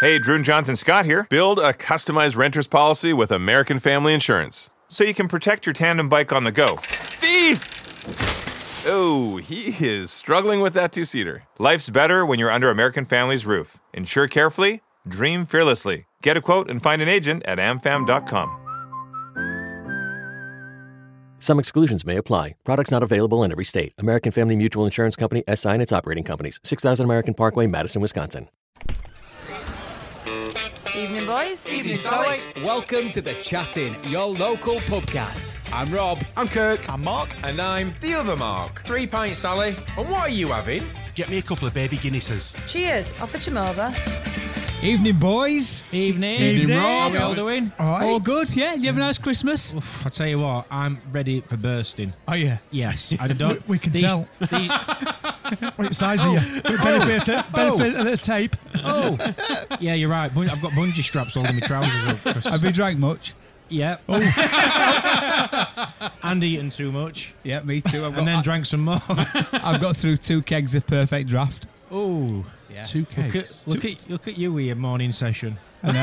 Hey, Drew and Jonathan Scott here. Build a customized renter's policy with American Family Insurance so you can protect your tandem bike on the go. Thief! Oh, he is struggling with that two-seater. Life's better when you're under American Family's roof. Insure carefully, dream fearlessly. Get a quote and find an agent at amfam.com. Some exclusions may apply. Products not available in every state. American Family Mutual Insurance Company, SI and its operating companies. 6000 American Parkway, Madison, Wisconsin. Evening, boys. Evening, Sally. Welcome to The Chatting, your local pubcast. I'm Rob. I'm Kirk. I'm Mark. And I'm the other Mark. 3 pints, Sally. And what are you having? Get me a couple of baby Guinnesses. Cheers. I'll fetch him over. Evening, boys. Evening. Rob. How are you all doing? All right. All good, yeah? Did you have a nice Christmas? Oof, I tell you what, I'm ready for bursting. Oh, yeah. Yes. I don't. We can tell. What size are you? Benefit of the tape. Oh. Yeah, you're right. I've got bungee straps holding my trousers up. Have you drank much? Yeah. Oh. And eaten too much. Yeah, me too. And then drank some more. I've got through 2 kegs of Perfect Draft. Oh. Yeah. 2 cakes. Look at you with your morning session. I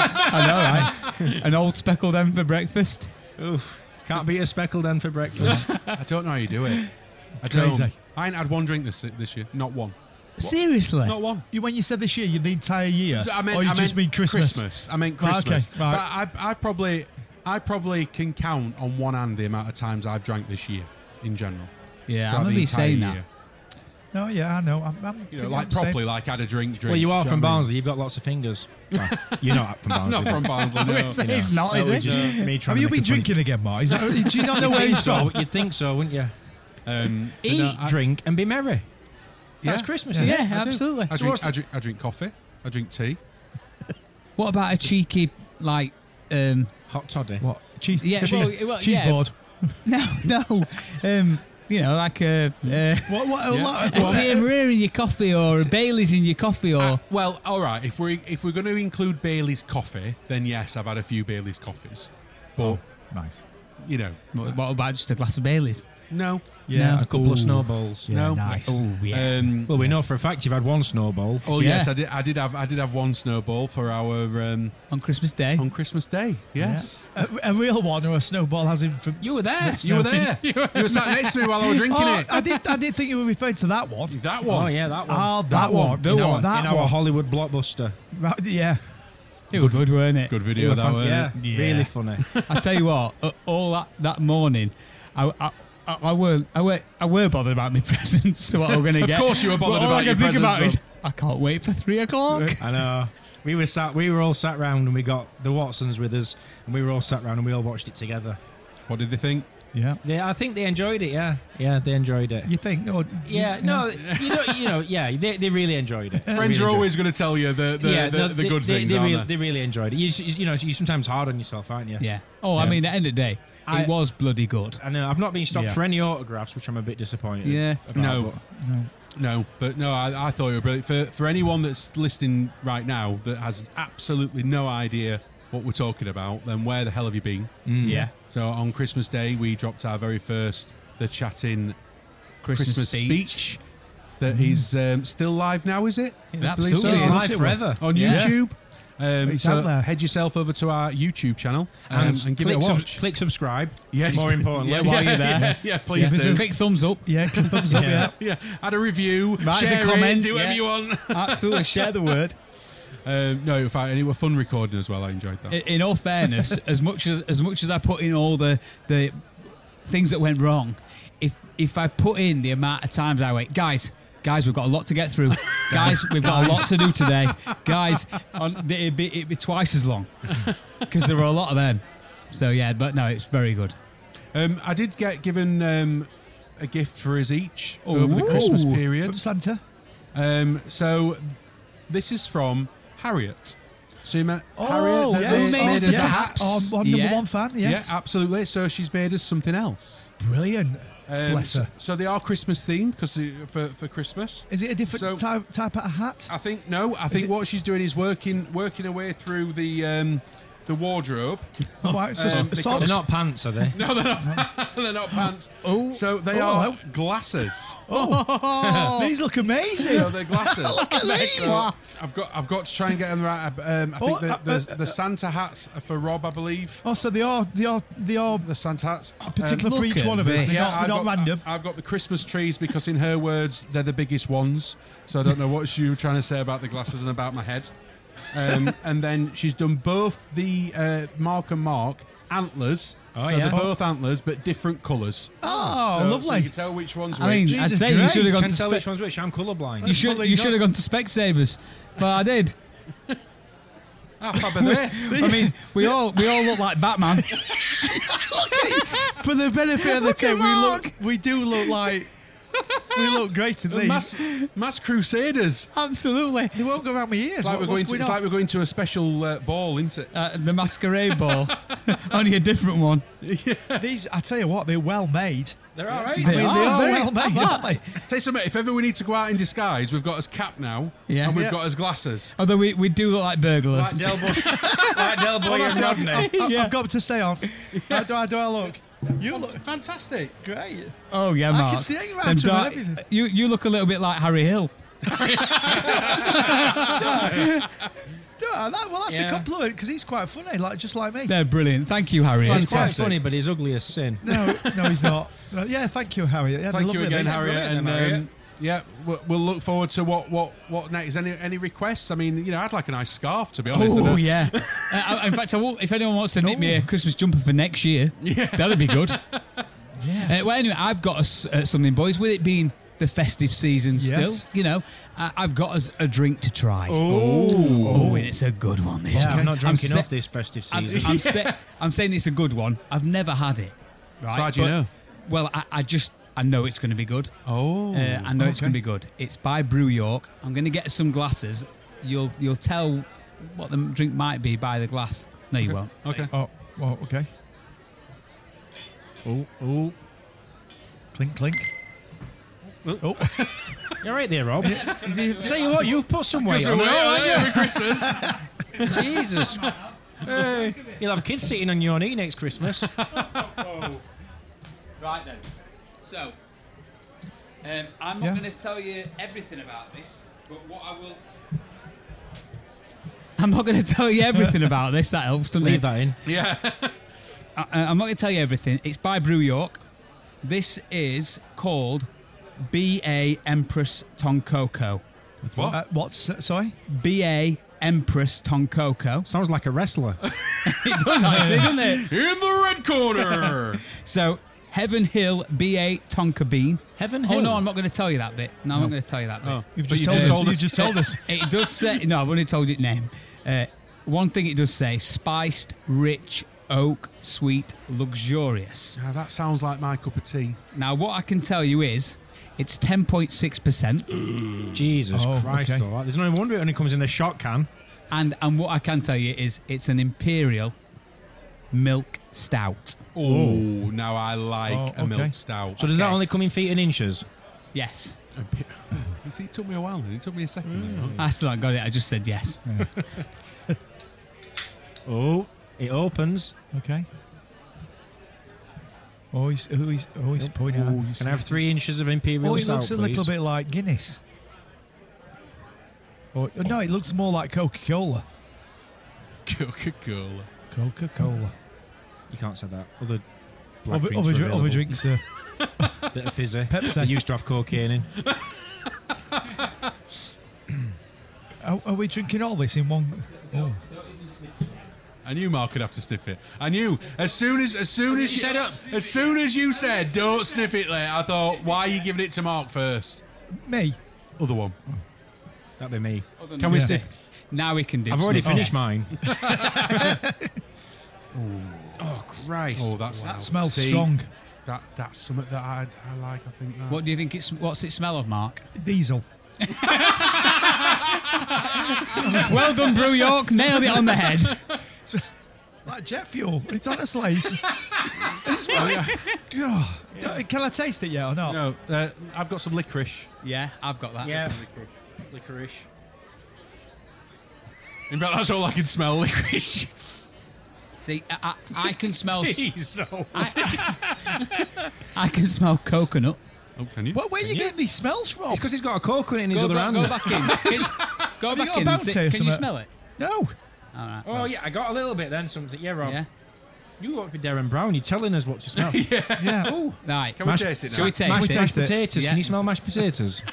know, right? An old speckled hen for breakfast. Oof. Can't beat a speckled hen for breakfast. I don't know how you do it. I don't. Crazy. I ain't had one drink this year. Not one. Seriously? Not one. When you said this year, the entire year? I meant, or you I just meant mean Christmas? I meant Christmas. Okay, right. But I probably can count on one hand the amount of times I've drank this year in general. Yeah, throughout I'm going to the be saying entire that. year. No, yeah, I know. I'm Like properly, like had a drink. Well, you are do from know what I mean? Barnsley. You've got lots of fingers. Well, you're not from Barnsley. Not from Barnsley. No. He's not, is That he? was just me trying Have to you make been a funny- drinking again, Mark? Do you not know where he's from? You'd think so, wouldn't you? But Eat, no, drink, and be merry. That's Yeah. Christmas, Yeah, isn't it? absolutely. I drink coffee. I drink tea. What about a cheeky, like, Hot toddy. What? Cheese? Yeah, cheese board. no, you know, like a Tia Maria in your coffee or a Bailey's in your coffee or... Well, all right. If we're going to include Bailey's coffee, then yes, I've had a few Bailey's coffees. But Nice. you know, What about just a glass of Bailey's? no. Yeah. No. A couple of snowballs. Yeah, No. nice. Oh, yeah. Well, we know for a fact you've had one snowball. Oh Yeah. yes, I did have one snowball for our On Christmas Day. on Christmas Day. Yes, A real one or a snowball has him from... You were there. you were there. You were sat next to me while I was drinking Oh, it. I did think you were referring to that one. That Oh, one. yeah, that one. Oh, that one. in our, That in our one. Hollywood blockbuster. Right, yeah. It was good, weren't it? Good video that one. Yeah, Yeah. really funny. I tell you what, all that morning, I were bothered about my presents, so what I was going to get. Of course you were bothered But all about I your can think about presents, is, I can't wait for 3 o'clock. I know. We were all sat round and we got the Watsons with us, and we were all sat round and we all watched it together. What did they think? Yeah. Yeah, I think they enjoyed it. Yeah, they enjoyed it. You think? Or, Yeah, no, you know, yeah, they really enjoyed it. They Friends really are enjoyed always going to tell you the good things, they, aren't they really enjoyed it. You know, you're sometimes hard on yourself, aren't you? Yeah. Oh, I mean, at the end of the day, it was bloody good. I know. I've not been stopped Yeah. for any autographs, which I'm a bit disappointed. Yeah. about, No, I thought you were brilliant. For anyone that's listening right now that has absolutely no idea what we're talking about, then where the hell have you been? Yeah. So on Christmas Day, we dropped our very first The Chatting Christmas speech. That is still live now, is it? Yeah, I believe absolutely. so. It's Yes. live forever. On Yeah. YouTube. It's So out there. head yourself over to our YouTube channel and give it a watch. Click subscribe. Yes. More importantly. Yeah, while you're there. Yeah, please do. Click thumbs up. Yeah, thumbs up, yeah. Yeah, add a review, Write us a share comment, it, do whatever yeah. you want. Absolutely. Share the word. No, in fact, it was fun recording as well. I enjoyed that. In all fairness, as much as I put in all the things that went wrong, if I put in the amount of times I went, guys, we've got a lot to get through. Guys, we've got a lot to do today. Guys, it'd be twice as long because there were a lot of them. So yeah, but no, it's very good. I did get given a gift for us each over the Christmas From period. Santa. So this is from Harriet. So you met Oh, Harriet? that yes. made us the yes. hats? Oh, number Yeah. one fan, yes. Yeah, absolutely. So she's made us something else. Brilliant. Bless her. So they are Christmas themed because for Christmas. Is it a different type of hat? I think what she's doing is working her way through the the wardrobe. Right, so because- They're not pants, are they? No, they're not. They're not pants. Oh. So they Oh, are hello. glasses. These look amazing. So they're glasses. Look at these. So I've got to try and get them right. I think the Santa hats are for Rob, I believe. Oh, so they are The Santa hats. particular for look each at one of us. this. They're I've not got, random. I've got the Christmas trees because, in her words, they're the biggest ones. So I don't know what she was trying to say about the glasses and about my head. And then she's done both the Mark and Mark antlers. Oh, so yeah. they're both antlers, but different colours. Oh, So you lovely. can tell which one's I mean, which. I'd These are say you great. should have gone Can't to tell which Spec. one's which. I'm colourblind. You should have gone to Specsavers, but I did. I mean, we all look like Batman. For the benefit of the team, we do look like we look great in these. Mass Crusaders. Absolutely. They won't go around my ears. It's like, it's like we're going to a special ball, isn't it? The masquerade ball, only a different one. These, I tell you what, they're well made. They're all right. I mean, they are very- well made, aren't they? Tell you something, if ever we need to go out in disguise, we've got us cap now, Yeah. and we've Yeah. got us glasses. Although we do look like burglars. Like Del Boy Well, and that's it. Rodney. Yeah. I've got to stay on. How do I look? You look Fantastic. great. Oh yeah, I Mark. can see it right Them through dark- everything. You look a little bit like Harry Hill. Well, that's a Yeah. compliment because he's quite funny, just like me. They're brilliant. Thank you, Harry. He's quite funny, but he's ugly as sin. No, he's not. Yeah, thank you, Harriet. Yeah, Thank you lovely again, these. Harriet. brilliant, And Harriet. yeah, we'll look forward to what next. Any requests? I mean, I'd like a nice scarf, to be honest. Oh yeah. In fact, if anyone wants to knit me a Christmas jumper for next year, that'd be good. Yeah. Well, anyway, I've got us something, boys. With it being the festive season Yes. still, I've got us a drink to try. Oh, and it's a good one. This Yeah, one. I'm not drinking sa- off this festive I'm, season. I'm saying it's a good one. I've never had it. Right? So how do you But- know? Well, I know it's going to be good. Oh, I know it's okay. going to be good. It's by Brew York. I'm going to get some glasses. You'll tell what the drink might be by the glass. No, you won't. okay. Oh, well, okay. Oh. Clink, clink. Oh. You're right there, Rob. Tell you what, you've put some weight on. Merry Christmas. Jesus. You'll have kids sitting on your knee next Christmas. Right then. So, I'm not Yeah. going to tell you everything about this, but what I will. I'm not going to tell you everything about this. That helps, doesn't Leave it? that in. Yeah. I'm not going to tell you everything. It's by Brew York. This is called B.A. Empress Tonkoko. What? Sorry? B.A. Empress Tonkoko. Sounds like a wrestler. It does actually, doesn't it? In the red corner. So, Heaven Hill B.A. Tonka Bean. Heaven Oh Hill. no, I'm not going to tell you that bit. No, I'm not going to tell you that bit. You've But just you told just us. told You us. just told us. It does say, no, I've only told you the name. One thing it does say, spiced, rich, oak, sweet, luxurious. Now, that sounds like my cup of tea. Now, what I can tell you is, it's 10.6%. Jesus Oh, Christ. okay. All right. There's no wonder it only comes in a shot can. And what I can tell you is, it's an imperial milk stout. Oh, now I like Oh, a milk okay. stout. So does that Okay. only come in feet and inches? Yes. You see, it took me a while. It took me a second. I still haven't got it. I just said yes. Oh, it opens. Okay. He's pointing out. Can I have 3 inches of imperial Oh, it stout, looks a little please? bit like Guinness. No, it looks more like Coca-Cola. Coca-Cola. Coca-Cola. You can't say that. Other black drinks Other are available. drinks. Bit of fizzy. Pepsi. They used to have cocaine in. Are we drinking all this in one? Oh. I knew Mark would have to sniff it. I knew as soon as you said don't sniff it, I thought, why are you giving it to Mark first? Me? Other one. That'd be me. Can we Yeah. sniff? Now we can do I've already some finished tests. mine. Oh, Christ. Oh, that Smells strong. That's something that I like. I think. That. What do you think what's it smell of, Mark? Diesel. Well done, Brew York. Nailed it on the head. Like jet fuel. It's honestly. God. Can I taste it yet or not? No, I've got some licorice. Yeah, I've got that. Yeah. Licorice. In fact, that's all I can smell. Licorice. See, I can smell. Jeez, so- I can smell coconut. Oh, can you? Where are you getting these smells from? It's because he's got a coconut in his Go, other go, hand. go back in. Go Have you back got a in. bounty or Can you something? smell it? No. All right. Oh, yeah, I got a little bit then, something. Yeah, Rob. Yeah. You work with Darren Brown. You're telling us what to smell. Yeah. Oh, Right. Can we taste it now? Shall we taste mashed it? taste it? potatoes. Yeah. Can you smell mashed potatoes?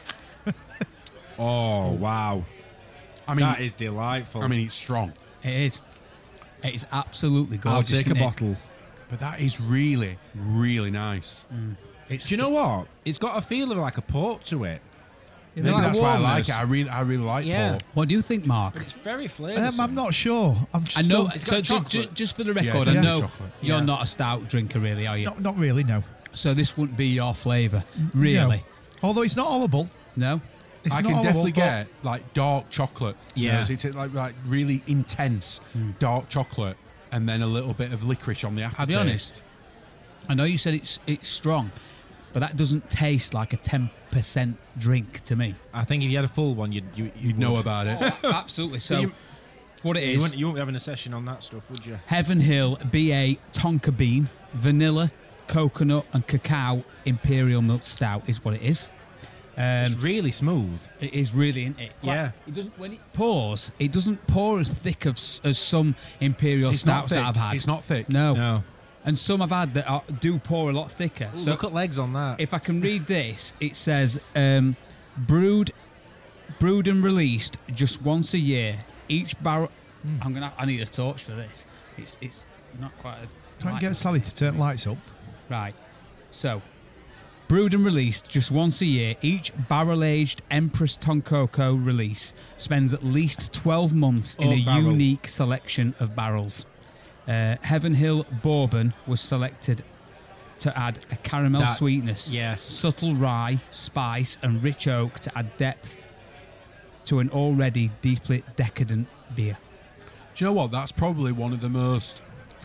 Oh, wow. I mean, That is delightful. I mean, it's strong, It is. It is absolutely I'll gorgeous. take a isn't it? bottle. but that is really, really nice. Do you know what? It's got a feel of like a port to it. Maybe like that's why I like warmness. it. I really like Yeah. pork. What do you think, Mark? It's very flavoursome. I'm not sure. I'm I know. It's So got chocolate. just for the Yeah, record, it I does know have chocolate. you're Yeah. not a stout drinker, really, are you? Not really, no. So this wouldn't be your flavour, really? No. Although it's not horrible. No. It's I not can horrible, definitely but- get like dark chocolate. Yeah. It's like really intense dark chocolate, and then a little bit of licorice on the aftertaste. I'll be honest. I know you said it's strong, but that doesn't taste like a 10% drink to me. I think if you had a full one, you'd know would. about it. Absolutely. So, you- what it You is, wouldn't be having a session on that stuff, would you? Heaven Hill BA Tonka Bean, Vanilla, Coconut and Cacao Imperial Milk Stout is what it is. It's really smooth. It is really, isn't it? Yeah. It doesn't, when it pours, it doesn't pour as thick as some Imperial It's not stouts that thick. I've had. It's not thick. No. No. And some I've had that do pour a lot thicker. Ooh, So look at legs on that. if I can read this, it says brewed and released just once a year. Each barrel. I need a torch for this. It's not quite. Can't get Sally to turn lights up. Right. So, brewed and released just once a year, each barrel-aged Empress Toncoco release spends at least 12 months in Oh, a barrel. unique selection of barrels. Heaven Hill Bourbon was selected to add a caramel That- sweetness, yes. subtle rye, spice, and rich oak to add depth to an already deeply decadent beer. Do you know what? That's probably one of the most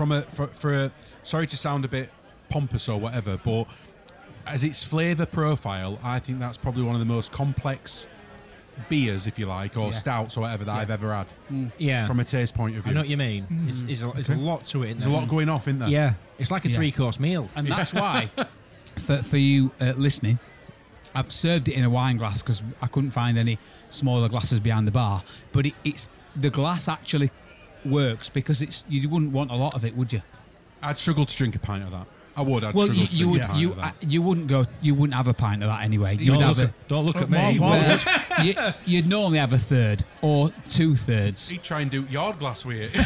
sorry to sound a bit pompous or whatever, but as its flavour profile, I think that's probably one of the most complex beers, if you like, or Yeah. stouts or whatever that I've ever had. Yeah. From a taste point of I view. know what you mean. It's a lot to it. There's a lot going off, isn't there? Yeah. It's like a Yeah. 3-course meal. And that's why, for you listening, I've served it in a wine glass because I couldn't find any smaller glasses behind the bar. But it's the glass actually works because you wouldn't want a lot of it, would you? I'd struggle to drink a pint of that. I would. I'd Well, struggle to you drink would a pint of that. you wouldn't have a pint of that anyway. You'd Don't look at More- me. more- you'd normally have a third or 2/3. He'd try and do yard glass with it.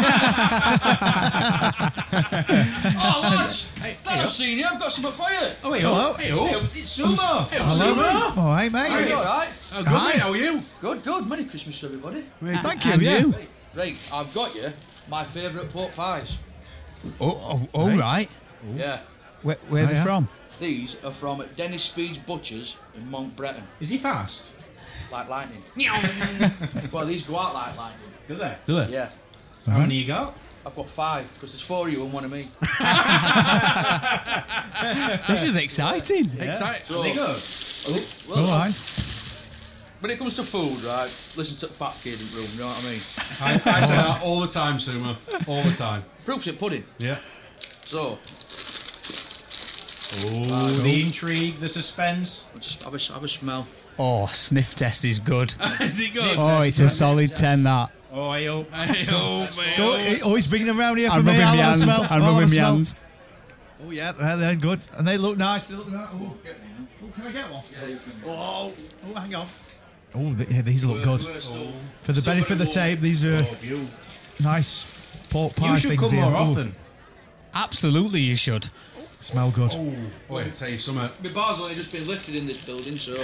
Oh, lads! I've seen you. I've got something for you. Oh, wait, Hello. It's Sumo. Hello. All right, mate. Are you all right? Good, mate, how are you? Good. Merry Christmas to everybody. Thank you. And Yeah. you? Right, I've got you my favourite pork pies. All right. Yeah. Where are Oh, they yeah. from? These are from Dennis Speed's Butchers in Montbreton. Is he fast? Like lightning. Well, these go out like lightning. Do they? Do they? Yeah. How many you got? I've got 5 because there's 4 of you and 1 of me. This is exciting. Excited. So, well, All right. when it comes to food, right, listen to the fat kid in the room, you know what I mean? I say that all the time, Sumo. All the time. Proof's in pudding. Yeah. So, The intrigue, the suspense. I'll just have a smell. Oh, sniff test is good. Is he good? Oh, it's a solid 10, that. Oh, I hope. Go, he's bringing them around here for I'm me. rubbing I'll my have a hands. smell. I'm I'll have a rubbing my smell. hands. Oh yeah, they're good, and they look nice. They look nice. Oh, can I get one? Oh, hang on. Oh, these look good. For the benefit of the tape, these are nice pork pie You should things come here. more Ooh, often. Absolutely, you should. smell good. Oh, I can tell you something. My bar's only just been lifted in this building, so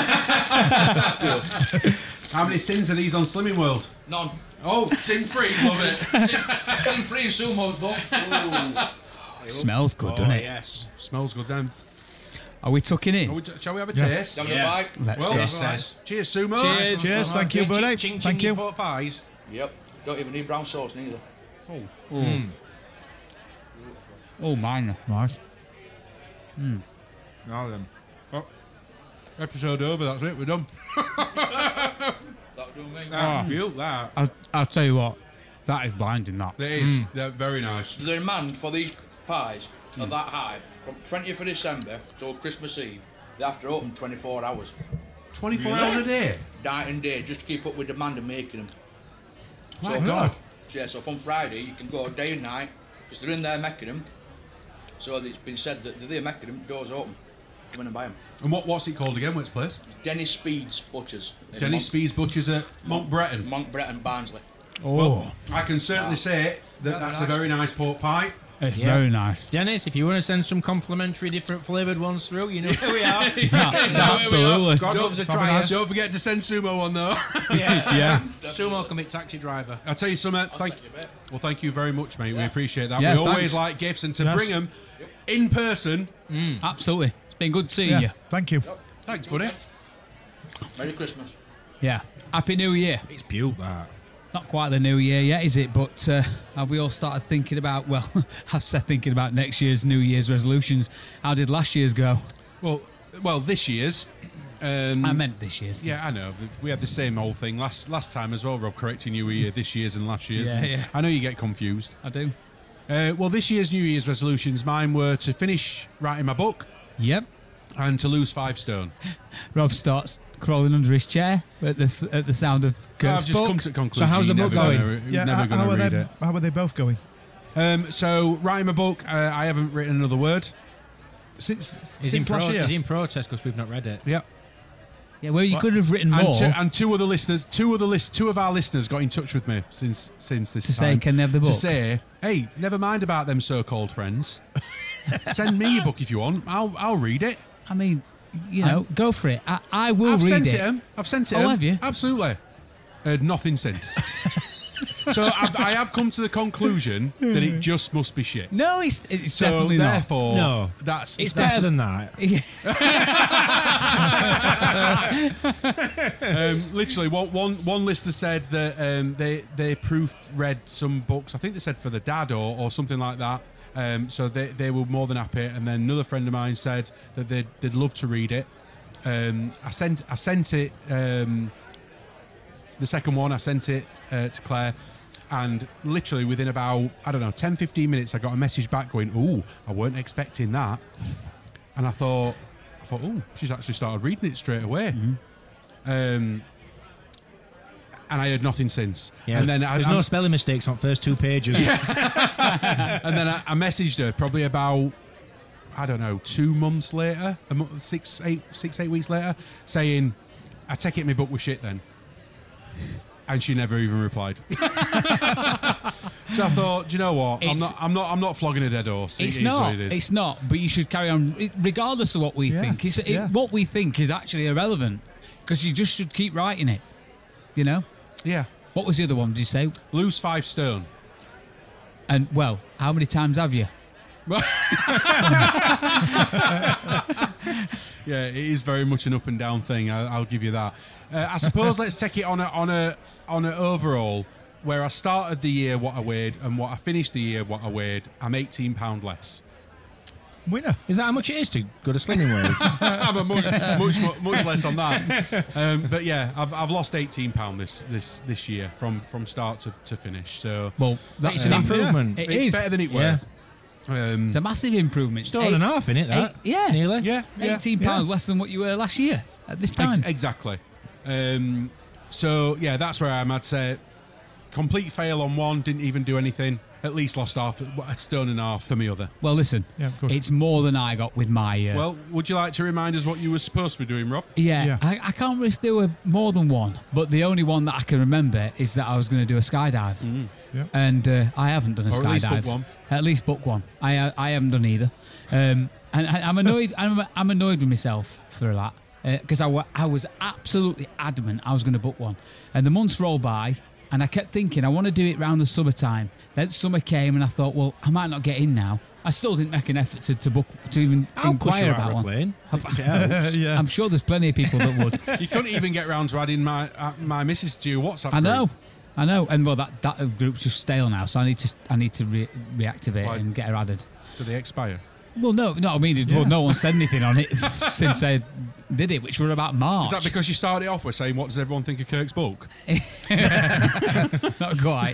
How many sins are these on Slimming World? none. Oh, sin-free, love it. Sin free and Sumo's, but Smells good, doesn't it? Yes. Smells good then. Are we tucking in? Shall we have a taste? having Yeah. a bite. Let's Well, go. Yes, right. says. Cheers, Sumo. Cheers. Cheers, thank you, buddy. Ching, Thank you. pork pies. Yep. Don't even need brown sauce neither. Oh, mine. Nice. Now then. Episode over, that's it, we're done. That'll do me. Beaut, that. I'll tell you what. That is blinding, that. It is. They're very nice. The demand for these pies are that high. From 20th of December till Christmas Eve, they have to open 24 hours. 24 hours a day? Night and day, just to keep up with demand and making them. My God. So from Friday, you can go day and night, because they're in there making them. So it's been said that they're there making them, doors open. Come in and buy them. And what's it called again? Which place? Dennis Speed's Butchers. Dennis Speed's Butchers at Monkbretton. Monkbretton, Barnsley. Well, I can certainly say that's a very nice pork pie. It's very nice. Dennis, if you want to send some complimentary different flavoured ones through, you know where we are. Absolutely. God loves a tryer. Don't forget to send Sumo one though. Yeah. Sumo can be taxi driver. I'll tell you something. Thank you very much, mate. We appreciate that. Yeah, we always thanks. like gifts, and to bring them in person. Absolutely. It's been good seeing you. Thank you. Thanks, buddy. Merry Christmas. Yeah. Happy New Year. It's beaut, that. Not quite the new year yet, is it? But have we all started thinking about, well, I've said thinking about next year's New Year's resolutions. How did last year's go? Well, this year's. I meant this year's. Yeah, I know. We had the same old thing last time as well, Rob, correcting you this year's and last year's. Yeah. I know you get confused. I do. Well, this year's New Year's resolutions, mine were to finish writing my book Yep. and to lose 5 stone. Rob starts crawling under his chair at the sound of Kirk's I've just book. come to the conclusion. So how's the you're book never going? gonna- never going to read it. How are they both going? So, writing my book, I haven't written another word. Since He's last year? in protest because we've not read it. Yeah. Yeah, well, you could have written more And two of our listeners got in touch with me since this to time. say, can they have the book? To say, hey, never mind about them so-called friends. Send me your book if you want. I'll read it. I mean, you know, go for it. I will I've read sent it. it. I've sent it. Oh, have you? Absolutely. Heard nothing since. So I have come to the conclusion that it just must be shit. No, it's So definitely not. therefore, No. that's It's better than that. literally, one listener said that they proofread some books. I think they said for the dad or something like that. So they were more than happy. And then another friend of mine said that they'd love to read it. I sent it. The second one, I sent it to Claire. And literally within about, 10-15 minutes, I got a message back going, "Ooh, I weren't expecting that." And I thought, "Ooh, she's actually started reading it straight away." And I heard nothing since. Yeah, And then there's no spelling mistakes on first 2 pages. And then I messaged her probably about 2 months later, 6-8 weeks later, saying, "I take it my book was shit then." And she never even replied. So I thought, do you know what? I'm not flogging a dead horse. It's It is not. what it is. It's not. But you should carry on, regardless of what we think. What we think is actually irrelevant because you just should keep writing it. You know. Yeah. What was the other one? Did you say? Lose 5 stone. And well, how many times have you? Yeah, it is very much an up and down thing. I'll give you that. I suppose let's take it on a overall. Where I started the year, what I weighed, and what I finished the year, what I weighed. I'm 18 pound less. Winner. Is that how much it is to go to slimming weight? I'm a much less on that. But yeah, I've lost 18 pound this year from start to finish. So well, that's an improvement. It it's is better than it were. It's a massive improvement. Stone and a half in it. That nearly. Yeah, £18 less than what you were last year at this time. Exactly. So yeah, that's where I'm. I'd say complete fail on one. Didn't even do anything. At least lost a stone and a half for me other. Well, listen, it's more than I got with my. Well, would you like to remind us what you were supposed to be doing, Rob? Yeah. I can't remember if there were more than one, but the only one that I can remember is that I was going to do a skydive. And I haven't done a skydive. At least book one. At least book one. I haven't done either. And I'm annoyed. I'm annoyed with myself for that because I was absolutely adamant I was going to book one, and the months rolled by. And I kept thinking, I want to do it around the summertime. Then summer came, and I thought, well, I might not get in now. I still didn't make an effort to book, to even inquire about one. Yeah. I'm sure there's plenty of people that would. You couldn't even get round to adding my missus to your WhatsApp I group. know. And well, that group's just stale now, so I need to reactivate Why? and get her added. Do they expire? Well, no. I mean, well, no one said anything on it since I did it, which were about March. Is that because you started it off with saying, "What does everyone think of Kirk's book?" Not quite.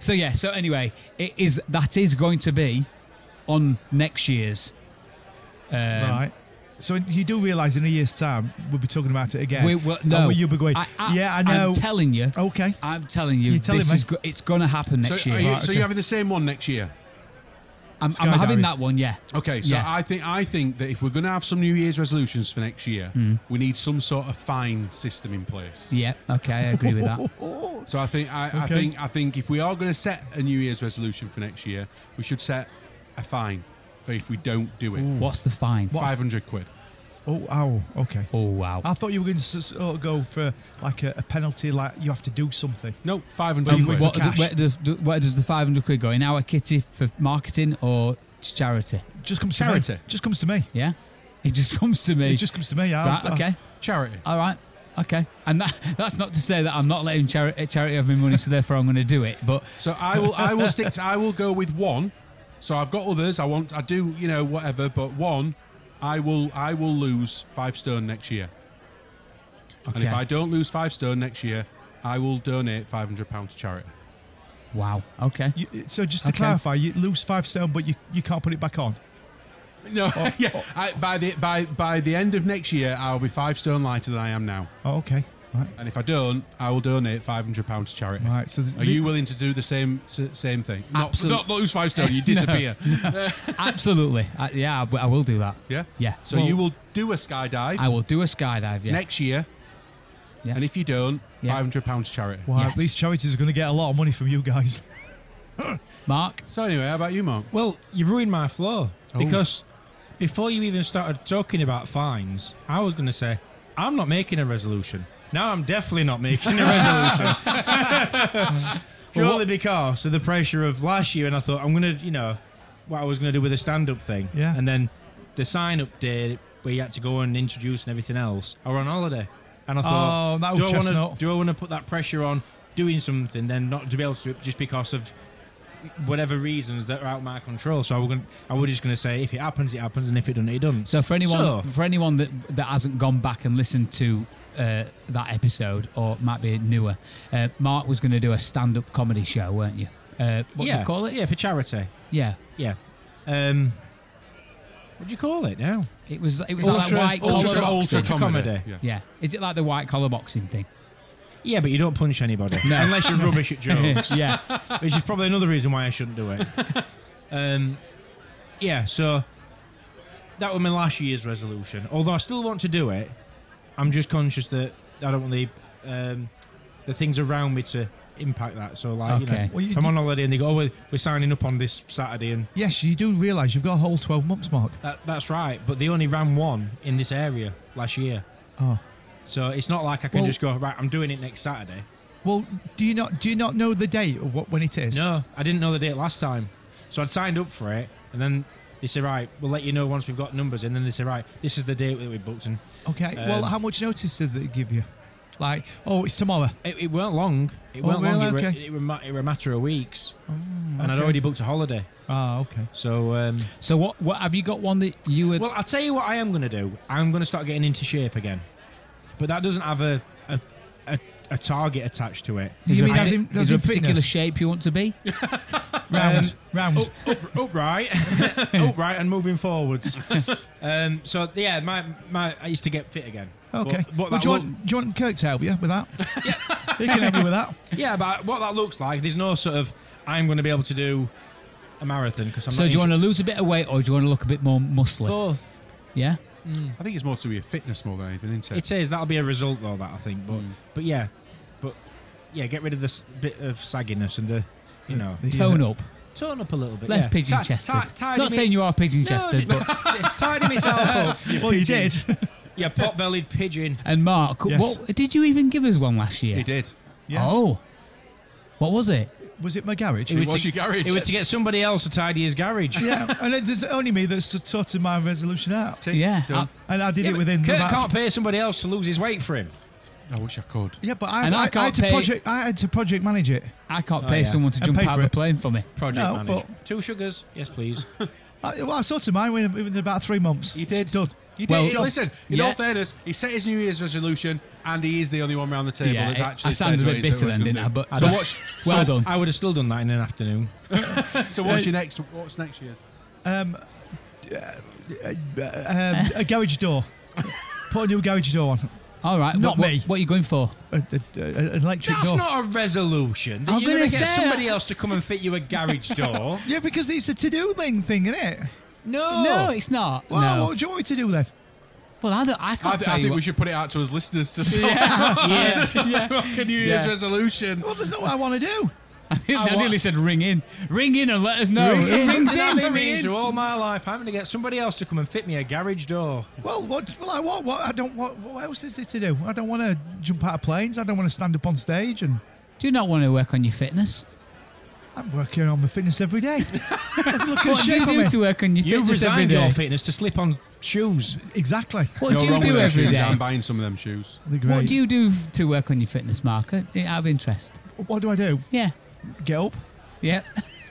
So anyway, that is going to be on next year's. Right. So you do realise in a year's time we'll be talking about it again. No, you'll be going. I know. I'm telling you. Okay. I'm telling you. You're telling me. It's going to happen next year. So you're having the same one next year? I'm having that one. Yeah. Okay. So I think that if we're going to have some New Year's resolutions for next year, we need some sort of fine system in place. Yeah. Okay. I agree with that. So I think if we are going to set a New Year's resolution for next year, we should set a fine for if we don't do it. What's the fine? 500 quid. Oh, okay. Oh, wow. I thought you were going to sort of go for like a penalty, like you have to do something. No, 500 quid. Where does the 500 quid go? In our kitty for marketing or charity? Just comes charity. to me. Just comes to me. Yeah? It just comes to me. It just comes to me. Right, okay. Charity. All right. Okay. And that's not to say that I'm not letting charity have my money, so therefore I'm going to do it. But so I will go with one. So I've got others. I do, whatever, but one, I will lose 5 stone next year. Okay. And if I don't lose 5 stone next year, I will donate £500 to charity. Wow. Okay. So just to clarify, you lose 5 stone, but you can't put it back on. No. By the end of next year, I'll be 5 stone lighter than I am now. Oh, okay. Right. And if I don't, I will donate £500 to charity. Right. So are you willing to do the same thing? Absolutely. Not lose 5 stone. You disappear. Absolutely. I will do that. Yeah. Yeah. So you will do a skydive. I will do a skydive. Yeah. Next year. Yeah. And if you don't, £500 to charity. Wow. Yes. These charities are going to get a lot of money from you guys. Mark. So anyway, how about you, Mark? Well, you've ruined my flow because before you even started talking about fines, I was going to say I'm not making a resolution. Now I'm definitely not making a resolution. Purely because of the pressure of last year, and I thought I'm going to, what I was going to do with a stand-up thing. Yeah. And then the sign-up day where you had to go and introduce and everything else, I were on holiday. And I thought, do I want to put that pressure on doing something, then not to be able to do it just because of whatever reasons that are out of my control? So I was just going to say, if it happens, it happens, and if it doesn't, it doesn't. So for anyone that hasn't gone back and listened to that episode, or might be newer, Mark was going to do a stand-up comedy show, weren't you? What do you call it? Yeah, for charity. Yeah. What do you call it now? It was like white collar ultra comedy. Yeah. Is it like the white collar boxing thing? Yeah, but you don't punch anybody unless you're rubbish at jokes. Yeah, which is probably another reason why I shouldn't do it. So that was my last year's resolution. Although I still want to do it, I'm just conscious that I don't want the things around me to impact that. So, like, if I'm on holiday and they go, we're signing up on this Saturday, and yes, you do realise you've got a whole 12 months, Mark. That's right, but they only ran one in this area last year. Oh, so it's not like I can just go, right, I'm doing it next Saturday. Well, do you not know the date or when it is? No, I didn't know the date last time, so I'd signed up for it, and then they said, right, we'll let you know once we've got numbers, and then they said, right, this is the date that we booked. And okay, well, how much notice did they give you? Like, it's tomorrow. It weren't long. It weren't long. Okay. It were a matter of weeks, and I'd already booked a holiday. Ah, okay. So, so what have you got one that you would? Well, I'll tell you what I am going to do. I'm going to start getting into shape again, but that doesn't have a target attached to it. Is there a particular shape you want to be? round, upright, upright, and moving forwards. So yeah, I used to get fit again. Okay. Do you want Kirk to help you with that? Yeah, he can help you with that. Yeah, but what that looks like, there's no sort of I'm going to be able to do a marathon because I'm. So do you want to lose a bit of weight or do you want to look a bit more muscly? Both. Yeah. I think it's more to be a fitness more than anything, isn't it? It is. That'll be a result though. That I think, but yeah, get rid of this bit of sagginess and tone up. Tone up a little bit. Less pigeon-chested. Not saying you are pigeon-chested, but tidy myself up. Well, you did. Yeah, pot-bellied pigeon. And Mark, what did you even give us one last year? He did. Yes. Oh. What was it? Was it my garage? It was your garage. It was to get somebody else to tidy his garage. Yeah, and there's only me that's sorted my resolution out. Yeah. And I did it within... Kurt can't pay somebody else to lose his weight for him. I wish I could. Yeah, but I had to project manage it. I can't pay someone to jump out of a plane for me. Project manage. 2 sugars. Yes, please. I sorted mine within about 3 months. You did. Done. You did. Listen, in all fairness, he set his New Year's resolution Andy is the only one around the table that's actually I sounded said a bit bitter then, didn't I? But well done. I would have still done that in an afternoon. So what's next year's? A garage door. Put a new garage door on. All right. Not me. What are you going for? An electric That's door. not a resolution. I'm You're going to gonna get say somebody else to come and fit you a garage door. Yeah, because it's a to-do thing, isn't it? No, it's not. Well, no. what do you want me to do then? Well, I can't tell I you think what- we should put it out to us listeners to see a New Year's resolution. Well, there's not what I want to do. I nearly said ring in and let us know. Ring in. Rings That in. means through all my life having to get somebody else to come and fit me a garage door. Well, what I don't. What else is there to do? I don't want to jump out of planes. I don't want to stand up on stage, and Do you not want to work on your fitness? I'm working on my fitness every day. What do you do to work on your You fitness every resigned day? your fitness to slip on shoes. Exactly. What You're do you wrong do with them every shoes. day? I'm buying some of them shoes. They're great. What do you do to work on your fitness, Mark? Out of interest. What do I do? Yeah. Get up. Yeah.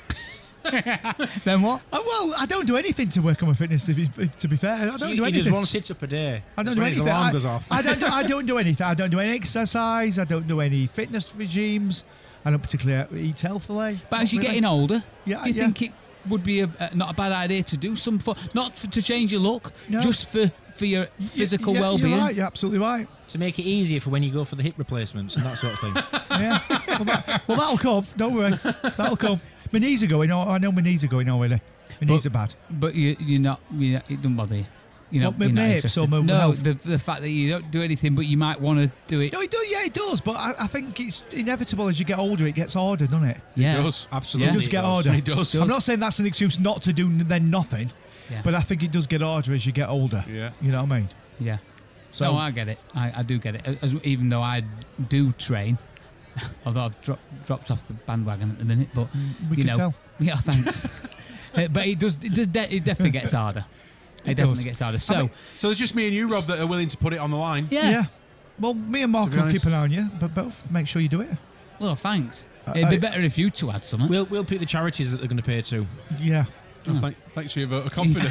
Then what? Well, I don't do anything to work on my fitness. To be fair, I don't do He does anything. one sit-up a day. I don't That's do when his anything. alarm goes off. I don't do anything. I don't do any exercise. I don't do any fitness regimes. I don't particularly eat healthily. But as you're Not really. getting older, Yeah, do you yeah. think it would be not a bad idea to do some to change your look, No. just for your physical Yeah, well-being? You're right. You're absolutely right. To make it easier for when you go for the hip replacements and that sort of thing. Yeah. Well, that'll come. Don't worry. That'll come. My knees are going. I know my knees are going already. My knees are bad. But you're not. It doesn't bother you. You're not, What, you're not my hips interested. or my No, health? the fact that you don't do anything, but you might want to do it. No, it does. Yeah, it does. But I think it's inevitable as you get older. It gets harder, doesn't it? Yeah. It does. Absolutely. It does get harder. It does. I'm not saying that's an excuse not to do then nothing, Yeah. but I think it does get harder as you get older. Yeah. You know what I mean? Yeah. So- No, I get it. I do get it. Even though I do train, although I've dropped off the bandwagon at the minute, but We you can know, tell. Yeah, thanks. But it definitely gets harder. It definitely gets harder. So So there's just me and you, Rob, that are willing to put it on the line. yeah. Well, me and Mark To be will honest- keep an eye on you, but both make sure you do it. Well, thanks. It'd be better if you two had something. We'll pick the charities that they're going to pay to. Yeah. Oh, thanks for your vote of confidence.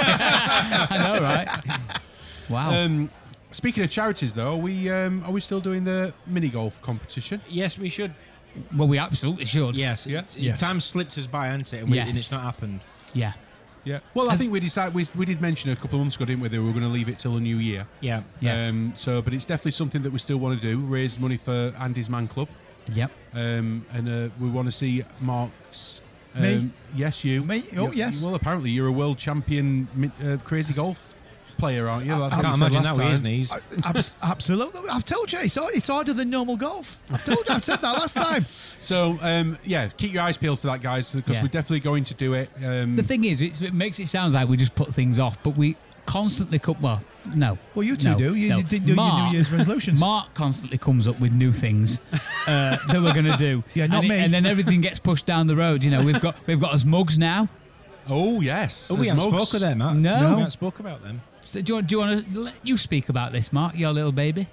I know, right? Wow. Speaking of charities, though, are we still doing the mini golf competition? Yes, we should. Well, we absolutely should. Yes. Yeah. Yes. Time slipped us by, hasn't it? And Yes. it's not happened. Yeah. Yeah. Well, I think we decided we did mention a couple of months ago, didn't we, that we were going to leave it till the new year. Yeah. Yeah. But it's definitely something that we still want to do. Raise money for Andy's Man Club. Yep. And we want to see Mark's. Me? Yes, you. Me? Oh, yes. Well, apparently you're a world champion crazy golf player, aren't you? That's I what can't you said imagine that last with his time. knees. Absolutely. I've told you, it's harder than normal golf. I've said that last time. So, keep your eyes peeled for that, guys, because Yeah. we're definitely going to do it. The thing is, it makes it sound like we just put things off, but we constantly come. Well, no. Well, you two No, do. You no. didn't do your Mark- New Year's resolutions. Mark constantly comes up with new things that we're going to do. Yeah, not and me. And then everything gets pushed down the road. You know, we've got us mugs now. Oh, yes. Oh, we there's haven't mugs. spoke of them, Matt. No. We haven't spoke about them. So do you want to let you speak about this, Mark? Your little baby.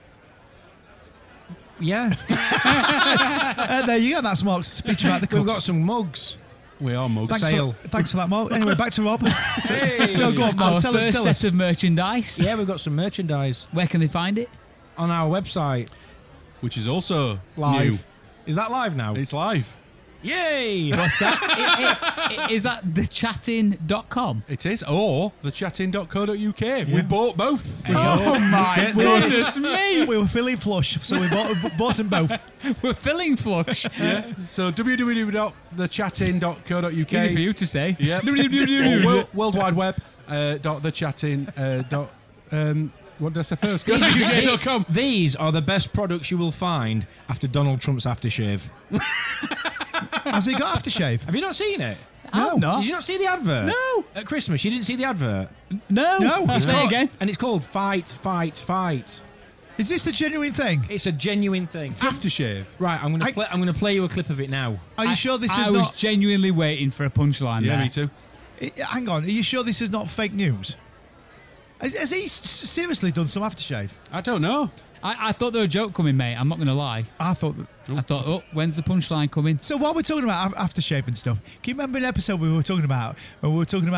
Yeah. There you go. That's Mark's speech about the We've cups. got some mugs. We are mugs. Thanks for that, Mark. Anyway, back to Rob. Hey. No, go on, Mark. Our Tell first us. set of merchandise. Yeah, we've got some merchandise Where can they find it? on our website. Which is also Live. new. Is that live now? It's live. Yay! What's that? Is that thechatting.com? It is. Or thechatting.co.uk. We bought both. Oh my goodness me! We were feeling flush, so we bought them both. We're filling flush. So www.thechatting.co.uk. Easy for you to say. Yeah. World Wide Web. .thechatting. What did I say first? Go.uk.com. These are the best products you will find after Donald Trump's aftershave. Has he got aftershave? Have you not seen it? I'm not. Did you not see the advert? No. At Christmas, you didn't see the advert? No. Say called- again. And it's called Fight, Fight, Fight. Is this a genuine thing? It's a genuine thing. Aftershave. Right, I'm going to play you a clip of it now. Are you sure this I is was not... genuinely waiting for a punchline Yeah, there. me too. Hang on. Are you sure this is not fake news? Has he seriously done some aftershave? I don't know. I thought there was a joke coming, mate. I'm not going to lie. I thought that... I thought, when's the punchline coming? So while we're talking about aftershave and stuff, can you remember an episode we were talking about where we were talking about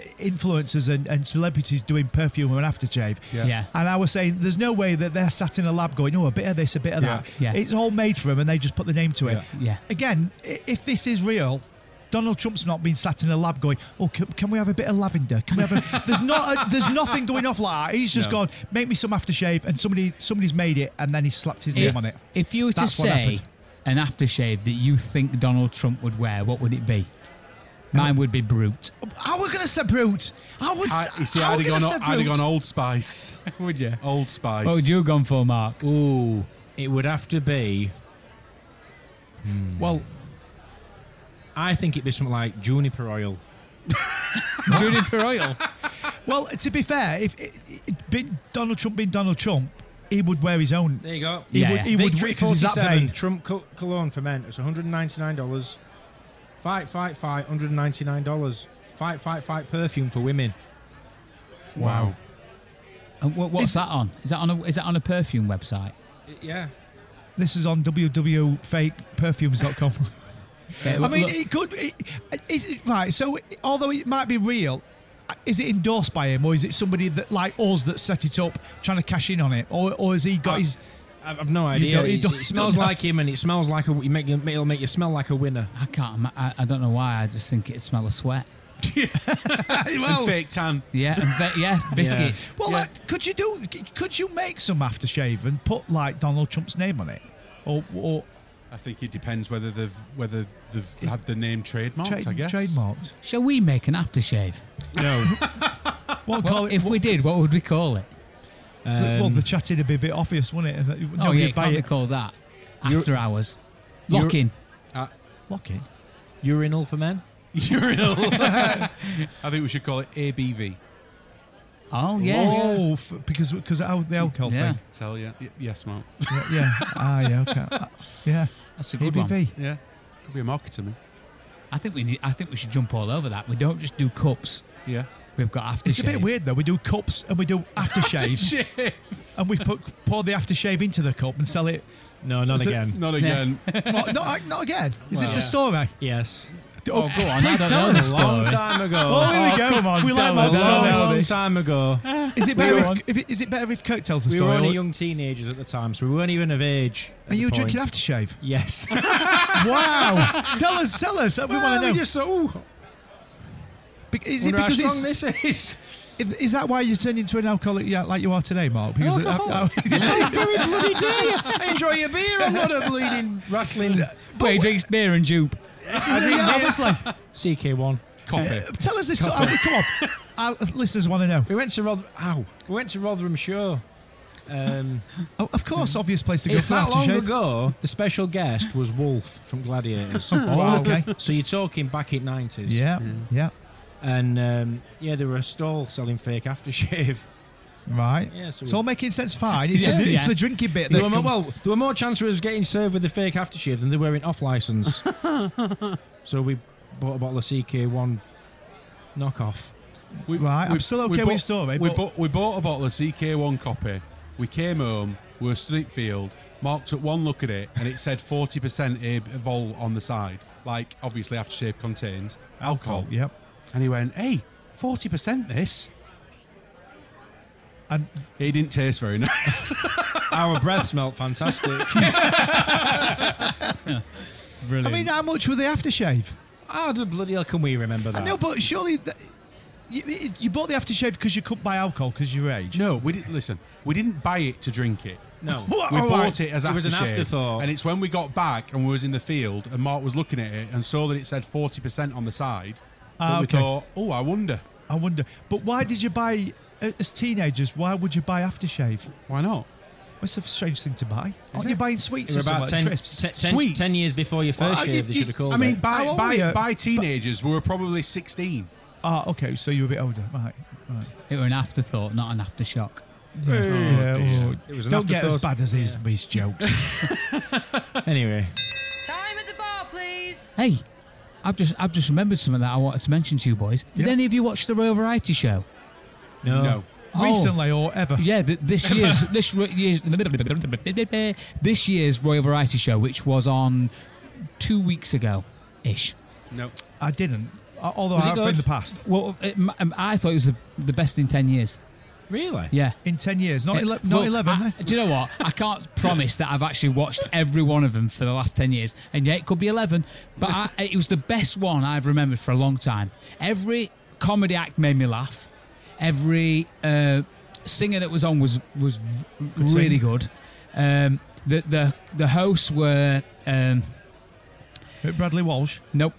influencers and celebrities doing perfume and aftershave. Yeah. And I was saying, there's no way that they're sat in a lab going, oh, a bit of this, a bit of that. Yeah. It's all made for them, and they just put the name to it. Yeah. Again, if this is real, Donald Trump's not been sat in a lab going, oh, can we have a bit of lavender? Can we have there's nothing going off like that. He's just gone, make me some aftershave, and somebody's made it, and then he slapped his name on it. If you were to say an aftershave that you think Donald Trump would wear, what would it be? Mine would be Brute. I was going to say Brute. I'd have gone Old Spice. Would you? Old Spice. What would you have gone for, Mark? Ooh, it would have to be... Well... I think it'd be something like juniper oil. Juniper oil? Well, to be fair, if Donald Trump being Donald Trump, he would wear his own. There you go. He would, because he's that vain. Trump cologne for men. It's $199. Fight, $199. Fight perfume for women. Wow. And what's that on? Is that on a perfume website? Yeah. This is on www.fakeperfumes.com. I mean, it could. Is it right? So, although it might be real, is it endorsed by him, or is it somebody that like us that set it up, trying to cash in on it, or has he got his? I've no idea. It smells like him, and it smells like it'll make you smell like a winner. I can't. I don't know why. I just think it'd smell of sweat. And fake tan. Yeah, biscuits. Yeah. Well, could you make some aftershave and put like Donald Trump's name on it, or? I think it depends whether they've had the name trademarked. I guess trademarked. Shall we make an aftershave? No. If we did, what would we call it? Well, the chatting would be a bit obvious, wouldn't it? It can't be called that. After hours. Lock-in. Lock-in? Urinal for men? Urinal. I think we should call it ABV. Oh, yeah. Oh, because of the alcohol thing. Tell you. Yes, Mark. Yeah. Yeah. Okay. Yeah. That's a good ABV. One. Yeah. Could be a market to me. I think we should jump all over that. We don't just do cups. Yeah. We've got aftershave. It's a bit weird though. We do cups and we do aftershave. And we pour the aftershave into the cup and sell it. No, not again. Not again. Not again. Is this a story? Yes. Oh, go on. Please tell us. A long time ago. Oh, here we go. Come on, we like a long time ago. Is it better if Kirk tells the story? We were only young teenagers at the time, so we weren't even of age. Are you drinking aftershave? Yes. Wow. Tell us. We want to know. We just thought, is it because how strong this is? Is that why you turned into an alcoholic like you are today, Mark? Because very bloody day. I enjoy your beer. I'm not a bleeding rattling. But he drinks beer and jupe. Obviously. CK1. Coffee. Tell us this. Come on. Our listeners want to know. We went to Rotherham Show. Of course, obvious place to go It's for that long aftershave. ago. The special guest was Wolf from Gladiators. Okay. So you're talking back in 90s. Yeah. And there were a stall selling fake aftershave. Right. Yeah, so it's all making sense fine. It's the drinking bit that there were more chances of getting served with the fake aftershave than they were in off license. So we bought a bottle of CK1 knockoff. I'm still okay with your story. We bought a bottle of CK1 copy. We came home. We were stood at field. Mark took one look at it, and it said 40% vol on the side. Like, obviously, aftershave contains alcohol. Yep. And he went, "Hey, 40% this." And it didn't taste very nice. Our breath smelled fantastic. Brilliant. I mean, how much were the aftershave? How the bloody hell can we remember that? I know, but surely you bought the aftershave because you couldn't buy alcohol because of your age. No, we didn't. Listen, we didn't buy it to drink it. No, we bought it as aftershave. It was an afterthought. And it's when we got back and we was in the field and Mark was looking at it and saw that it said 40% on the side. We thought, I wonder. But why did you buy, as teenagers, why would you buy aftershave? Why not? It's a strange thing to buy. Aren't you buying sweets or about something? 10 years before your first shave, they should have called it. I mean, by teenagers, we were probably 16. Okay, so you were a bit older. Right. It was an afterthought, not an aftershock. It was don't get as bad as his jokes. Anyway. Time at the bar, please. Hey, I've just remembered something that I wanted to mention to you boys. Did any of you watch the Royal Variety Show? No. Recently or ever? Yeah, this year's Royal Variety Show, which was on 2 weeks ago, ish. No, I didn't. although Was it I've good? in the past. Well, I thought it was the best in 10 years. Really? Yeah. In 10 years, not Well, 11. do you know what? I can't promise that I've actually watched every one of them for the last 10 years. And yeah, it could be 11. But it was the best one I've remembered for a long time. Every comedy act made me laugh. Every singer that was on was really good. The hosts were... Bradley Walsh? Nope.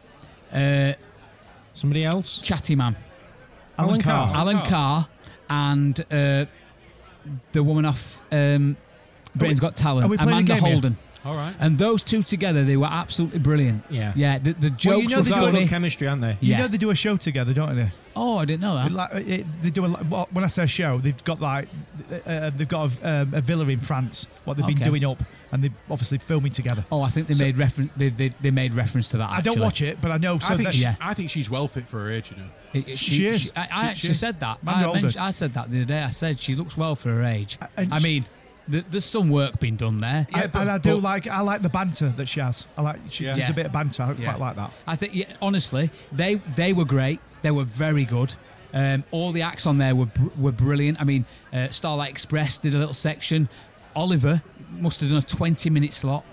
Somebody else? Chatty Man. Alan Carr. Alan Carr and the woman off Britain's Got Talent, are we playing a Amanda game here? Holden. All right. And those two together, they were absolutely brilliant. Yeah. Yeah, the jokes know were they do a Got funny. good chemistry, aren't they? You Yeah. know they do a show together, don't they? Oh, I didn't know that. They do when I say a show, they've got they've got a villa in France. What they've been Okay. doing up, and they're obviously filming together. Oh, I think they made reference. They made reference to that. I don't actually. watch it, but I know. So I think she's well fit for her age, you know. She is. I actually said that. Man, older. I said that the other day. I said she looks well for her age. And I mean, there's some work being done there. I like the banter that she has. There's a bit of banter. I quite like that. I think, honestly, they were great. They were very good. All the acts on there were brilliant. I mean, Starlight Express did a little section. Oliver must have done a 20-minute slot.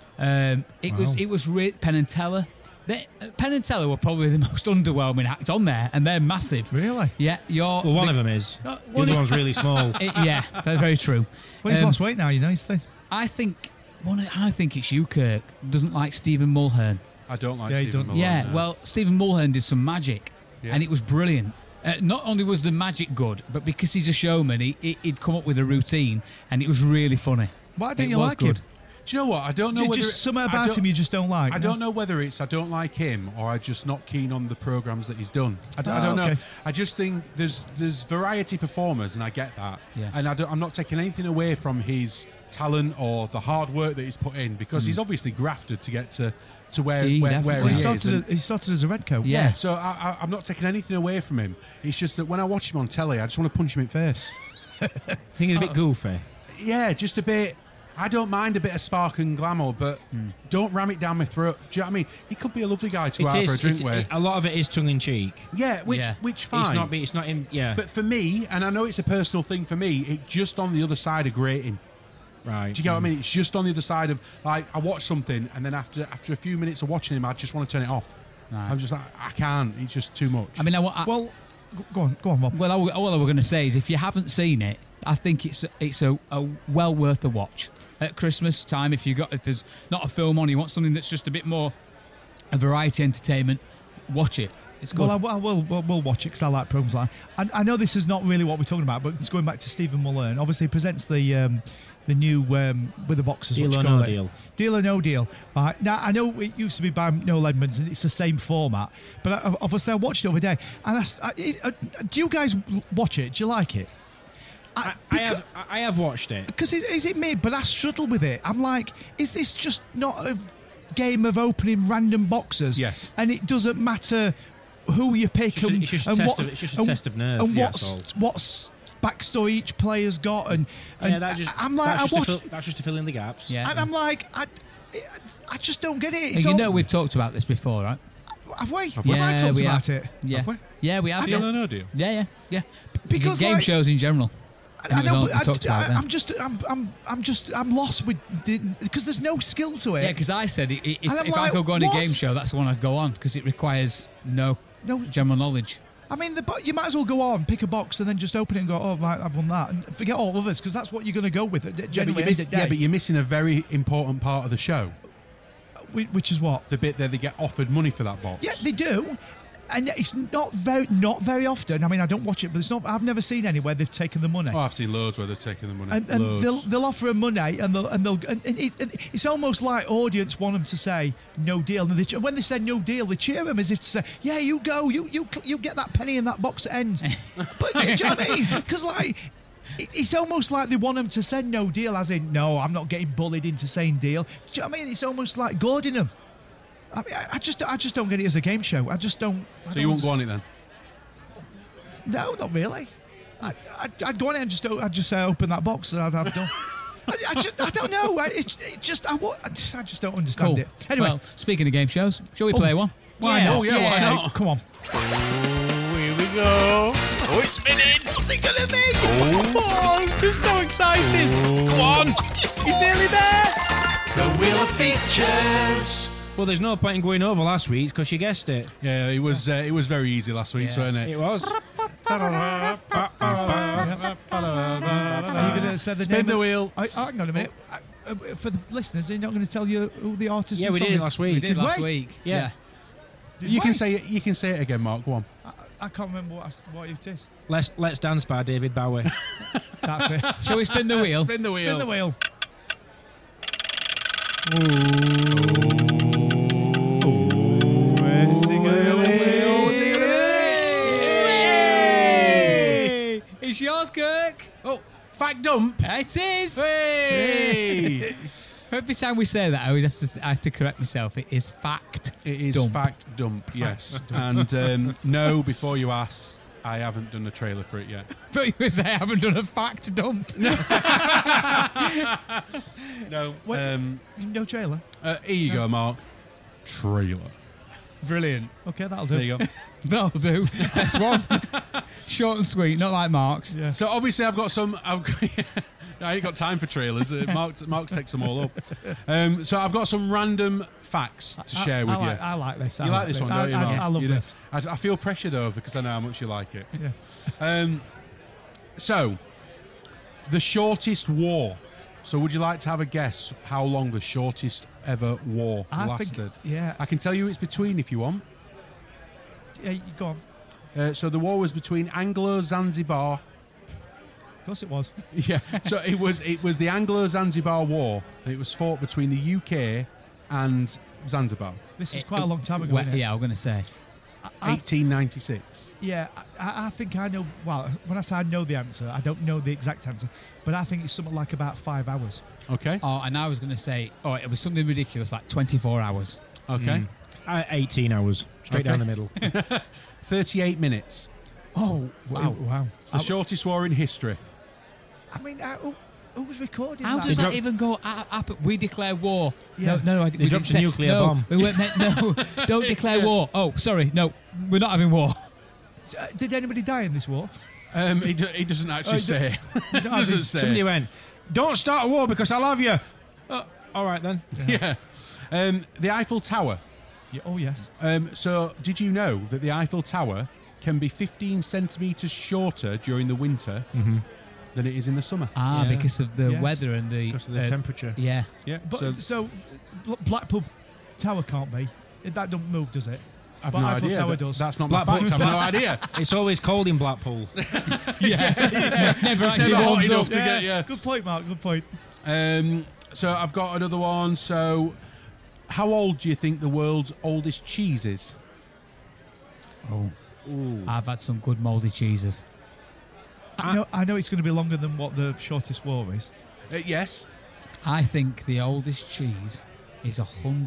It was Penn and Teller. Penn and Teller were probably the most underwhelming act on there, and they're massive. Really? Yeah. Well, one of them is. The other one's really small. Yeah, that's very true. Well, he's lost weight now. You know, he's thin. I think it's you, Kirk. Doesn't like Stephen Mulhern. I don't like Yeah, you Stephen don't- Malone. Yeah, no. well, Stephen Mulhern did some magic, Yeah. and it was brilliant. Not only was the magic good, but because he's a showman, he'd come up with a routine, and it was really funny. Why don't It you was like good. him? Do you know what? I don't know whether Just something about him you just don't like. I don't know whether it's I don't like him or I'm just not keen on the programs that he's done. I don't Oh, know. okay. I just think there's variety performers, and I get that. Yeah. And I'm not taking anything away from his talent or the hard work that he's put in, because he's obviously grafted to get to where He where definitely he He is. And- started as a red coat. Yeah. so I'm not taking anything away from him. It's just that when I watch him on telly, I just want to punch him in the face. I think he's a bit goofy. Yeah, just a bit. I don't mind a bit of spark and glamour, but don't ram it down my throat. Do you know what I mean? He could be a lovely guy to go out for a drink with. A lot of it is tongue in cheek. Yeah, which fine. It's not him. Yeah. But for me, and I know it's a personal thing for me, it just on the other side of grating. Right. Do you get what I mean? It's just on the other side of, like, I watch something and then after a few minutes of watching him, I just want to turn it off. Right. I'm just like, I can't. It's just too much. I mean, Well, go on, Rob. well, all I was going to say is, if you haven't seen it, I think it's a well worth a watch at Christmas time. If there's not a film on, you want something that's just a bit more a variety entertainment, watch it. It's good. Well, we'll watch it because I like programs like. I know this is not really what we're talking about, but it's going back to Stephen Mulhern. Obviously, he presents the new with the boxers. Deal what you or call No it. Deal. Deal or No Deal. Right. Now I know it used to be by Noel Edmonds, and it's the same format. But obviously, I watched it the other day, and do you guys watch it? Do you like it? I have watched it. Because is it me? But I struggle with it. I'm like, is this just not a game of opening random boxes? Yes. And it doesn't matter who you pick It's just a test of nerves. and Yeah, what's backstory each player's got, and I'm like, that's just to fill in the gaps. Yeah. and I'm like, I just don't get it. And you know, we've talked about this before, right? have we? Yeah, Have I talked we about have. it? Yeah, Have we? yeah, we have. Deal Yeah, or No Deal? yeah. Because, game like, shows in general. I know, we talked about but I'm lost with because there's no skill to it. Yeah, because I said if I'm I like, could go on a what? game show, that's the one I'd go on, because it requires no general knowledge. I mean, you might as well go on, pick a box, and then just open it and go, oh, right, I've won that. And forget all others, because that's what you're going to go with. But you're missing a very important part of the show. Which is what? The bit that they get offered money for that box. Yeah, they do. And it's not very often. I mean, I don't watch it, but it's not. I've never seen anywhere they've taken the money. Oh, I've seen loads where they've taken the money. And Loads. they'll offer them money, and it's almost like audience want them to say no deal. And when they say no deal, they cheer them as if to say, "Yeah, you go, you get that penny in that box at end." But do you know what I mean? Because like, it's almost like they want them to say no deal, as in, no, I'm not getting bullied into saying deal. Do you know what I mean? It's almost like goading them. I mean, I just don't get it as a game show. I just don't. So you won't go on it then? No, not really. I'd go on it and I'd just say open that box and I'd have done. I don't know. I just don't understand Cool. it. Anyway, Well, speaking of game shows, shall we play one? Why not? Oh, yeah, why not? Come on. Here we go. Oh, it's spinning. What's it gonna be? Oh, I'm just so excited. Come on. He's nearly there. The Wheel of Features. Well, there's no point in going over last week because you guessed it. Yeah, it was very easy last week, wasn't it? It was. Are you going to say the Spin name the wheel. Hang on a minute. For the listeners, they're not going to tell you who the artist Yeah, and we song did it is? last week. We did last week. Yeah. You can say it again, Mark. Go on. I can't remember what it is. Let's Dance by David Bowie. That's it. Shall we spin the wheel? Spin the wheel. Spin the wheel. It's yours, Kirk. Oh, fact dump. It is. Hey! Every time we say that, I have to correct myself. It is fact. It is dump. fact dump, yes. And no, before you ask, I haven't done a trailer for it yet. But you would say I haven't done a fact dump. No. No trailer. Here you go, Mark. Trailer. Brilliant. Okay, that'll do. There you go. That'll do. That's one. Short and sweet, not like Mark's. Yeah. So obviously I ain't got time for trailers. Mark takes them all up. So I've got some random facts to share with you. I like this. You like this one, don't you, Mark? I love You do. this. I feel pressure though because I know how much you like it. Yeah. So, the shortest war. So would you like to have a guess how long the shortest ever war lasted? I can tell you it's between if you want. Yeah, you go on. So the war was between Anglo-Zanzibar. Of course it was. Yeah. So it was the Anglo-Zanzibar War. It was fought between the UK and Zanzibar. This is quite a long time ago. Yeah, I'm going to say. 1896. Yeah, I think I know. Well, when I say I know the answer, I don't know the exact answer, but I think it's something like about 5 hours. Okay. Oh, and I was going to say, it was something ridiculous, like 24 hours. Okay. 18 hours. Straight down the middle. 38 minutes. Oh, wow. It's the shortest war in history. I mean, who was recording How that? does that even go? We declare war. Yeah. No, They dropped a nuclear bomb. We weren't meant, no, don't declare war. Oh, sorry, no, we're not having war. Did anybody die in this war? He doesn't actually say. He doesn't say. Somebody went, don't start a war because I love you. All right then. Yeah. The Eiffel Tower. Yeah, oh, yes. So did you know that the Eiffel Tower can be 15 centimetres shorter during the winter than it is in the summer? Because of the weather and because of the temperature. Yeah. Yeah. But so Blackpool Tower can't be. That don't move, does it? I've But no Eiffel idea. Tower does. That's not my fact. I've no idea. It's always cold in Blackpool. Never actually Never hot warms enough up. to get. Yeah. Good point, Mark. Good point. So I've got another one. So, how old do you think the world's oldest cheese is? Oh, I've had some good mouldy cheeses. I know it's going to be longer than what the shortest war is. Yes. I think the oldest cheese is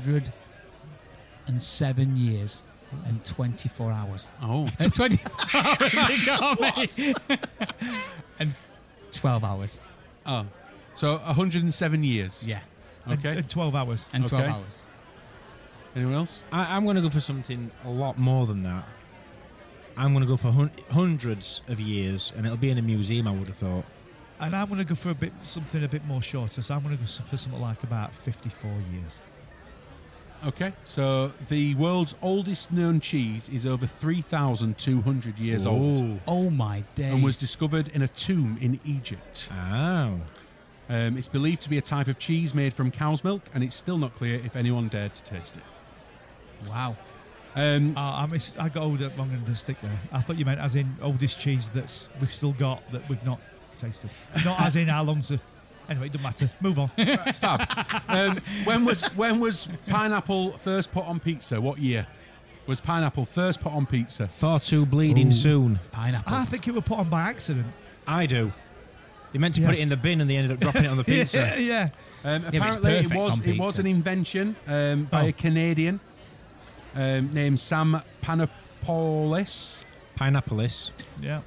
107 years and 24 hours. Oh. 24 hours ago, mate. And 12 hours. Oh. So 107 years. Yeah. Okay. And 12 hours. And 12 Okay. hours. Anyone else? I'm going to go for something a lot more than that. I'm going to go for hundreds of years, and it'll be in a museum, I would have thought. And I'm going to go for something a bit more shorter. So I'm going to go for something like about 54 years. Okay. So the world's oldest known cheese is over 3,200 years old. Oh my days. And was discovered in a tomb in Egypt. Oh. It's believed to be a type of cheese made from cow's milk, and it's still not clear if anyone dared to taste it. Wow. I got older longer than the stick there. I thought you meant as in oldest cheese we've still got that we've not tasted. Not as in how long's Anyway, it doesn't matter. Move on. Fab. When was pineapple first put on pizza? What year was pineapple first put on pizza? Far too bleeding soon. Pineapple. I think it was put on by accident. I do. They meant to put it in the bin and they ended up dropping it on the pizza. Yeah. Apparently, it was an invention by a Canadian named Sam Panopoulos. Pineapple-less. Yeah.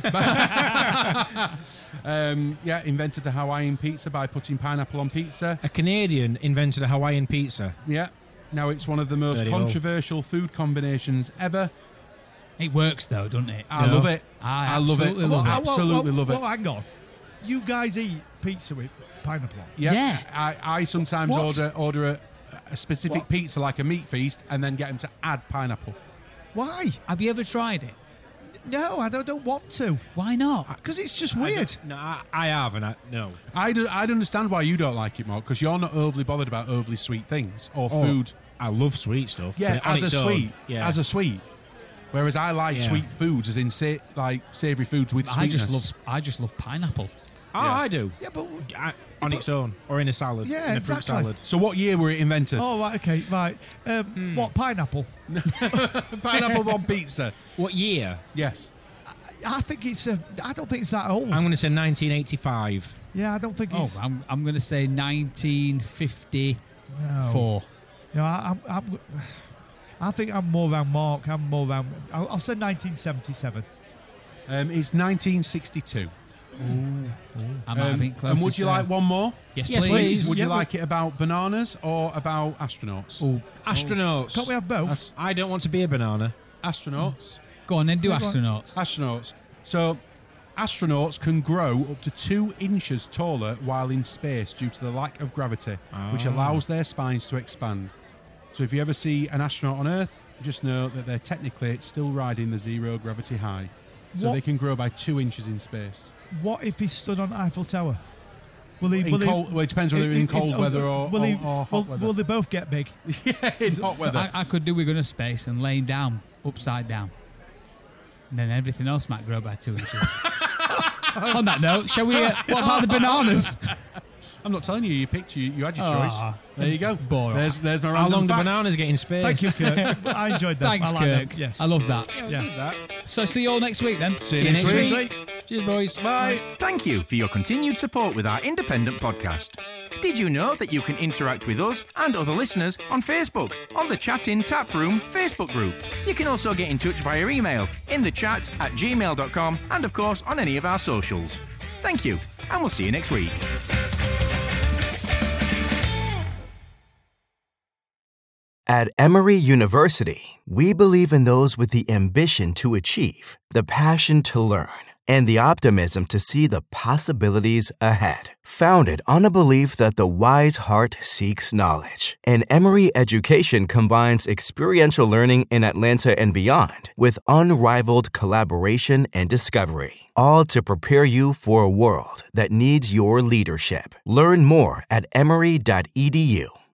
Invented the Hawaiian pizza by putting pineapple on pizza. A Canadian invented a Hawaiian pizza. Yeah. Now, it's one of the most controversial food combinations ever. It works, though, doesn't it? I love it. I love it. Absolutely love it. Well, hang on. You guys eat pizza with pineapple on? Yeah. I sometimes order a specific pizza, like a meat feast, and then get them to add pineapple. Why? Have you ever tried it? No, I don't want to. Why not? Because it's just weird. I have, and no. I'd understand why you don't like it, Mark, because you're not overly bothered about overly sweet things or food. I love sweet stuff. Yeah, as a sweet. Whereas I like Yeah. sweet foods, as in savoury foods with sweetness. I just love pineapple. Oh, I do. Yeah, but on its own, or in a salad. Yeah, in a exactly. fruit salad. So what year were it invented? Oh, right, okay, right. What, pineapple? Pineapple on pizza. What year? Yes. I think it's I don't think it's that old. I'm going to say 1985. Yeah, I don't think it's. I'm going to say 1954. No, I think I'm more around Mark. I'll say 1977. It's 1962. I might have been closer. And would you like one more? Yes, Yes, please. please. Would you Yeah, like it about bananas or about astronauts? Astronauts. Can't we have both? I don't want to be a banana. Astronauts. Go on then, do Go on. astronauts. Astronauts. So, astronauts can grow up to 2 inches taller while in space due to the lack of gravity, which allows their spines to expand. So, if you ever see an astronaut on Earth, just know that they're technically still riding the zero gravity high. So What? they can grow by 2 inches in space. What if he stood on Eiffel Tower? Well, it depends whether in cold weather or hot weather. Will they both get big? Yeah, in hot So weather. I could do we're going to space and laying down upside down. And then everything else might grow by 2 inches. On that note, shall we? What about the bananas? I'm not telling you. You picked. You had your choice. There you go. Boring. There's my How random long do facts. bananas get in space? Thank you, Kirk. I enjoyed that. Thanks, I like Kirk. that. Yes. I love that. Yeah. So see you all next week then. See you next week. Cheers, boys. Bye. Thank you for your continued support with our independent podcast. Did you know that you can interact with us and other listeners on Facebook, on the Chat In Tap Room Facebook group? You can also get in touch via email, inthechat@gmail.com, and of course on any of our socials. Thank you, and we'll see you next week. At Emory University, we believe in those with the ambition to achieve, the passion to learn, and the optimism to see the possibilities ahead. Founded on a belief that the wise heart seeks knowledge, and Emory education combines experiential learning in Atlanta and beyond with unrivaled collaboration and discovery, all to prepare you for a world that needs your leadership. Learn more at emory.edu.